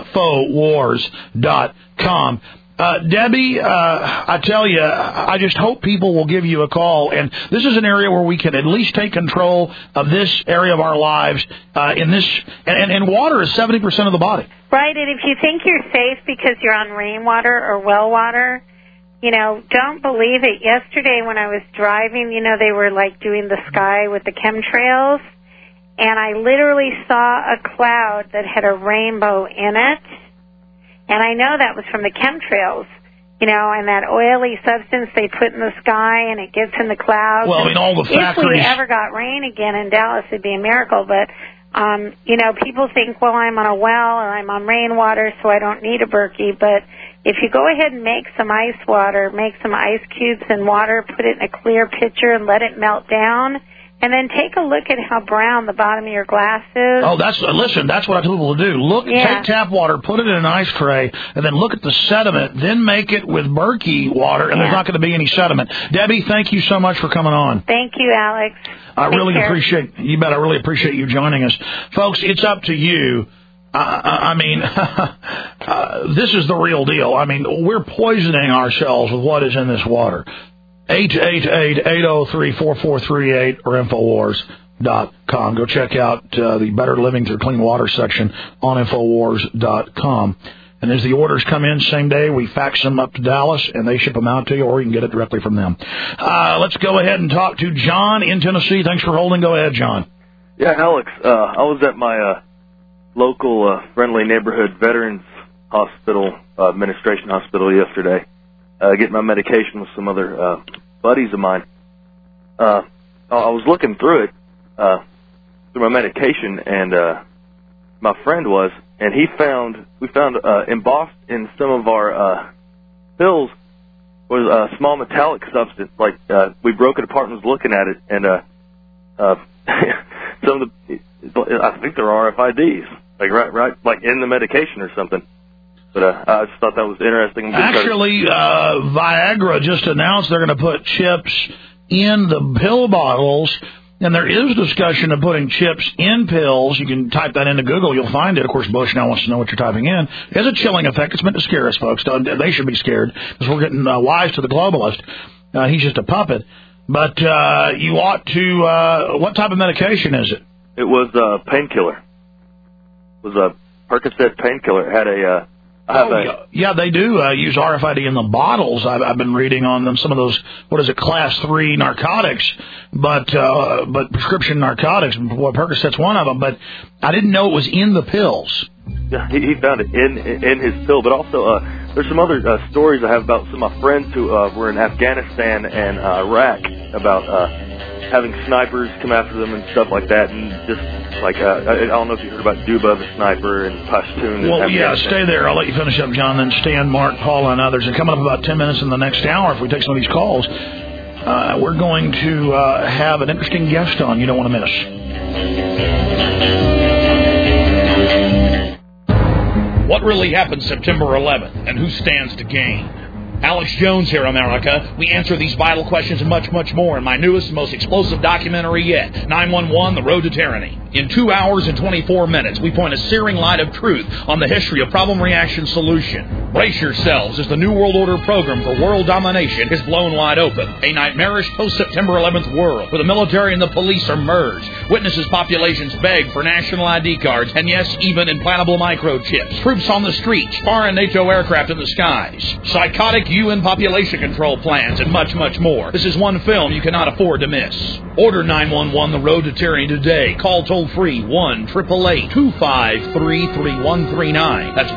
Infowars.com. Debbie, I tell you, I just hope people will give you a call. And this is an area where we can at least take control of this area of our lives. And water is 70% of the body. Right, and if you think you're safe because you're on rainwater or well water, don't believe it. Yesterday when I was driving, they were like doing the sky with the chemtrails, and I literally saw a cloud that had a rainbow in it. And I know that was from the chemtrails, and that oily substance they put in the sky and it gets in the clouds. Well, all the factories. If we ever got rain again in Dallas, it'd be a miracle. But, people think, well, I'm on a well or I'm on rainwater, so I don't need a Berkey. But if you go ahead and make some ice water, make some ice cubes and water, put it in a clear pitcher and let it melt down, and then take a look at how brown the bottom of your glass is. Oh, that's what I tell people to do. Take tap water, put it in an ice tray, and then look at the sediment, then make it with Berkey water, and there's not going to be any sediment. Debbie, thank you so much for coming on. Thank you, Alex. I really appreciate you joining us. Folks, it's up to you. This is the real deal. We're poisoning ourselves with what is in this water. 888-803-4438 or Infowars.com. Go check out the Better Living Through Clean Water section on Infowars.com. And as the orders come in same day, we fax them up to Dallas, and they ship them out to you, or you can get it directly from them. Let's go ahead and talk to John in Tennessee. Thanks for holding. Go ahead, John. Yeah, Alex, I was at my local friendly neighborhood Veterans Hospital, Administration Hospital yesterday. Getting my medication with some other buddies of mine. I was looking through it, through my medication, and my friend was, and we found embossed in some of our pills was a small metallic substance. Like we broke it apart and was looking at it, and some of the, I think they're RFIDs, like right, like in the medication or something. But I just thought that was interesting. Actually, Viagra just announced they're going to put chips in the pill bottles. And there is discussion of putting chips in pills. You can type that into Google. You'll find it. Of course, Bush now wants to know what you're typing in. It has a chilling effect. It's meant to scare us, folks. They should be scared because we're getting wise to the globalist. He's just a puppet. But you ought to... what type of medication is it? It was a painkiller. It was a Percocet painkiller. It had a... Yeah, they do use RFID in the bottles. I've been reading on them. Some of those, class 3 narcotics, but prescription narcotics. Percocet's one of them. But I didn't know it was in the pills. Yeah, he found it in his pill. But also, there's some other stories I have about some of my friends who were in Afghanistan and Iraq about having snipers come after them and stuff like that, and just like I don't know if you heard about Duba the sniper and Pashtun. Well, yeah, stay there. I'll let you finish up, John. Then Stan, Mark, Paula, and others. And coming up about 10 minutes in the next hour, if we take some of these calls, we're going to have an interesting guest on. You don't want to miss. What really happened September 11th, and who stands to gain? Alex Jones here, America. We answer these vital questions and much, much more in my newest and most explosive documentary yet, 911, The Road to Tyranny. In 2 hours and 24 minutes, we point a searing light of truth on the history of problem, reaction, solution. Brace yourselves as the New World Order program for world domination is blown wide open. A nightmarish post-September 11th world where the military and the police are merged. Witnesses populations beg for national ID cards, and yes, even implantable microchips. Troops on the streets, foreign NATO aircraft in the skies. Psychotic UN population control plans, and much, much more. This is one film you cannot afford to miss. Order 911 The Road to Tyranny today. Call toll-free 1-888-253-3139. That's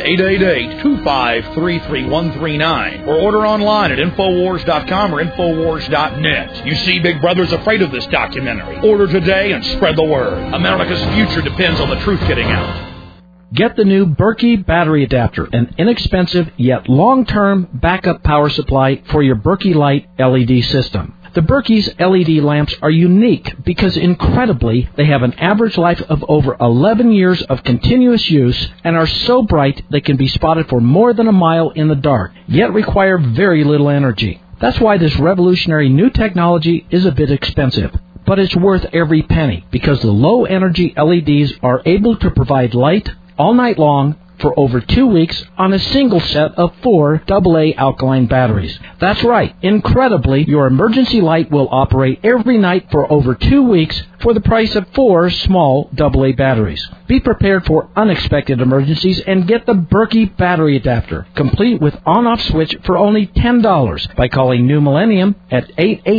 1-888-253-3139. Or order online at Infowars.com or Infowars.net. You see, Big Brother's afraid of this documentary. Order today and spread the word. America's future depends on the truth getting out. Get the new Berkey battery adapter, an inexpensive yet long-term backup power supply for your Berkey Light LED system. The Berkey's LED lamps are unique because, incredibly, they have an average life of over 11 years of continuous use and are so bright they can be spotted for more than a mile in the dark, yet require very little energy. That's why this revolutionary new technology is a bit expensive. But it's worth every penny because the low-energy LEDs are able to provide light all night long for over 2 weeks on a single set of 4 AA alkaline batteries. That's right. Incredibly, your emergency light will operate every night for over 2 weeks for the price of 4 small AA batteries. Be prepared for unexpected emergencies and get the Berkey battery adapter, complete with on-off switch for only $10 by calling New Millennium at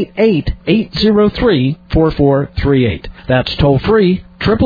888-803-4438. That's toll-free,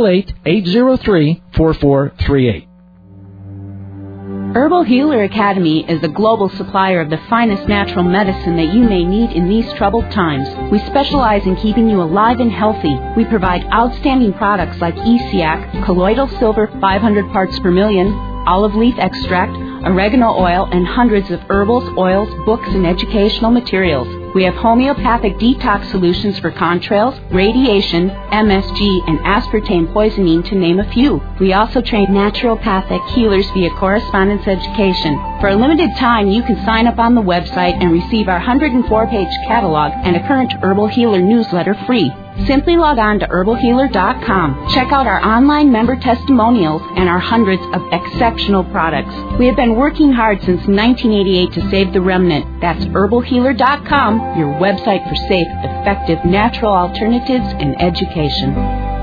888-803-4438. Herbal Healer Academy is a global supplier of the finest natural medicine that you may need in these troubled times. We specialize in keeping you alive and healthy. We provide outstanding products like ESIAC, colloidal silver 500 parts per million, olive leaf extract, oregano oil, and hundreds of herbals, oils, books, and educational materials. We have homeopathic detox solutions for contrails, radiation, MSG, and aspartame poisoning, to name a few. We also train naturopathic healers via correspondence education. For a limited time, you can sign up on the website and receive our 104-page catalog and a current Herbal Healer newsletter free. Simply log on to herbalhealer.com. Check out our online member testimonials and our hundreds of exceptional products. We have been working hard since 1988 to save the remnant. That's herbalhealer.com, your website for safe, effective, natural alternatives and education.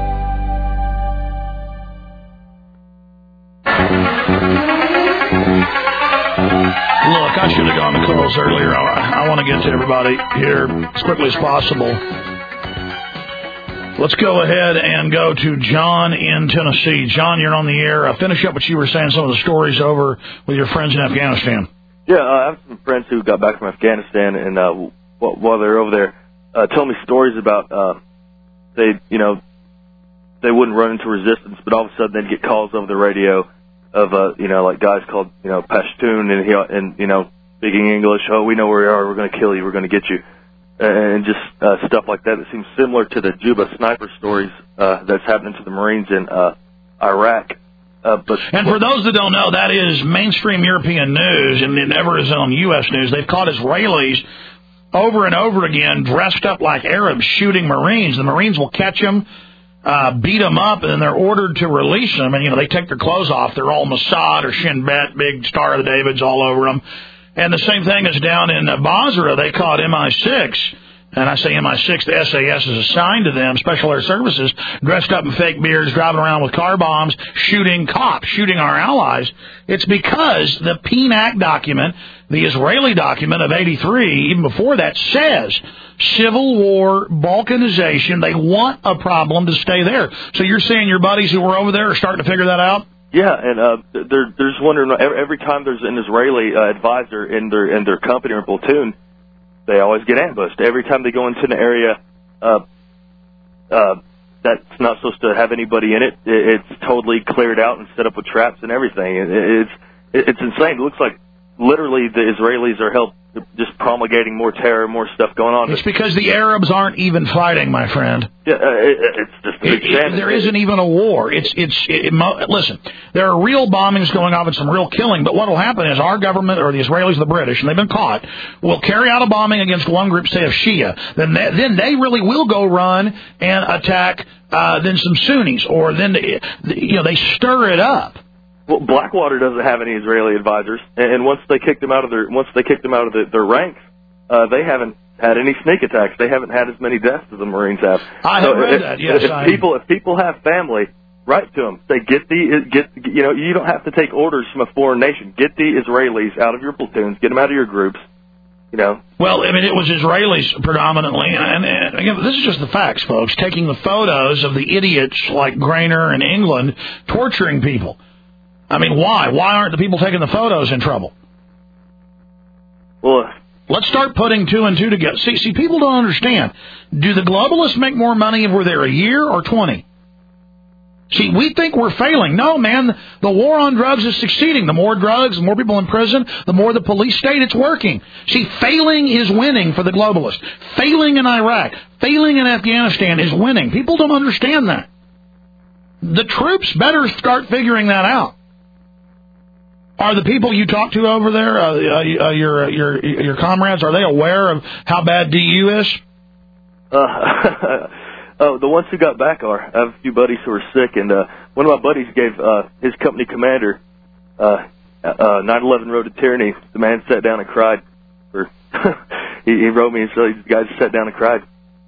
Look, I should have gone to calls earlier. I want to get to everybody here as quickly as possible. Let's go ahead and go to John in Tennessee. John, you're on the air. Finish up what you were saying, some of the stories over with your friends in Afghanistan. Yeah, I have some friends who got back from Afghanistan, and while they're over there, tell me stories about they they wouldn't run into resistance, but all of a sudden they'd get calls over the radio of like guys called Pashtun and speaking English. Oh, we know where you are. We're going to kill you. We're going to get you, and just stuff like that. It seems similar to the Juba sniper stories that's happening to the Marines in Iraq. And for those that don't know, that is mainstream European news, and it never is on U.S. news. They've caught Israelis over and over again dressed up like Arabs shooting Marines. The Marines will catch them, beat them up, and then they're ordered to release them. And, they take their clothes off. They're all Mossad or Shin Bet, big Star of the Davids all over them. And the same thing is down in Basra. They caught MI6. And I say MI6, the SAS is assigned to them, Special Air Services, dressed up in fake beards, driving around with car bombs, shooting cops, shooting our allies. It's because the PNAC document, the Israeli document of 83, even before that, says civil war, balkanization. They want a problem to stay there. So you're saying your buddies who were over there are starting to figure that out? Yeah, and they're just wondering, every time there's an Israeli advisor in their company or platoon, they always get ambushed. Every time they go into an area that's not supposed to have anybody in it, it's totally cleared out and set up with traps and everything. It's insane. It looks like literally the Israelis are just promulgating more terror, more stuff going on. It's because the Arabs aren't even fighting, my friend. Yeah, it's just a big insanity. There isn't even a war. Listen, there are real bombings going on and some real killing, but what will happen is our government, or the Israelis or the British, and they've been caught, will carry out a bombing against one group, say of Shia. Then they really will go run and attack then some Sunnis, or then they stir it up. Well, Blackwater doesn't have any Israeli advisors, and once they kicked them out of their ranks, they haven't had any sneak attacks. They haven't had as many deaths as the Marines have. I have read that. Yes, if people have family, write to them. Say you don't have to take orders from a foreign nation. Get the Israelis out of your platoons. Get them out of your groups. Well, I mean, it was Israelis predominantly, and again, this is just the facts, folks. Taking the photos of the idiots like Grainer in England torturing people. I mean, why? Why aren't the people taking the photos in trouble? Well, let's start putting two and two together. See, people don't understand. Do the globalists make more money if we're there a year or 20? See, we think we're failing. No, man, the war on drugs is succeeding. The more drugs, the more people in prison, the more the police state, it's working. See, failing is winning for the globalists. Failing in Iraq, failing in Afghanistan is winning. People don't understand that. The troops better start figuring that out. Are the people you talk to over there, your comrades, are they aware of how bad DU is? The ones who got back are. I have a few buddies who are sick, and one of my buddies gave his company commander 9/11 Road to Tyranny. The man sat down and cried. He wrote me and said these guys sat down and cried.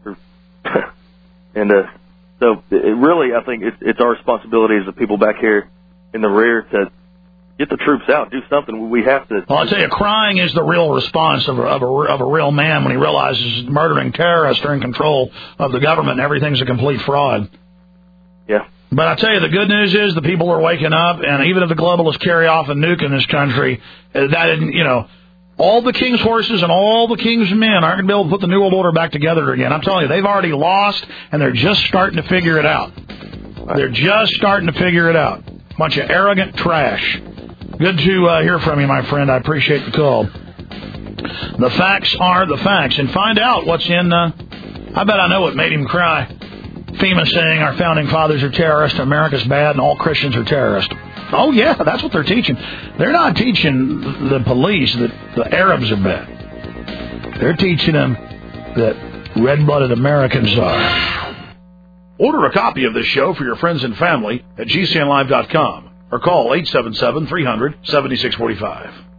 So really, I think it's our responsibility as the people back here in the rear to get the troops out, do something. We have to. Well, I'll tell you, crying is the real response of a real man when he realizes murdering terrorists are in control of the government and everything's a complete fraud. Yeah. But I tell you, the good news is the people are waking up, and even if the globalists carry off a nuke in this country, that isn't, all the king's horses and all the king's men aren't going to be able to put the New World Order back together again. I'm telling you, they've already lost, and they're just starting to figure it out. They're just starting to figure it out. Bunch of arrogant trash. Good to hear from you, my friend. I appreciate the call. The facts are the facts. And find out what's in... I bet I know what made him cry. FEMA saying our founding fathers are terrorists, America's bad, and all Christians are terrorists. Oh, yeah, that's what they're teaching. They're not teaching the police that the Arabs are bad. They're teaching them that red-blooded Americans are. Order a copy of this show for your friends and family at GCNlive.com or call 877-300-7645.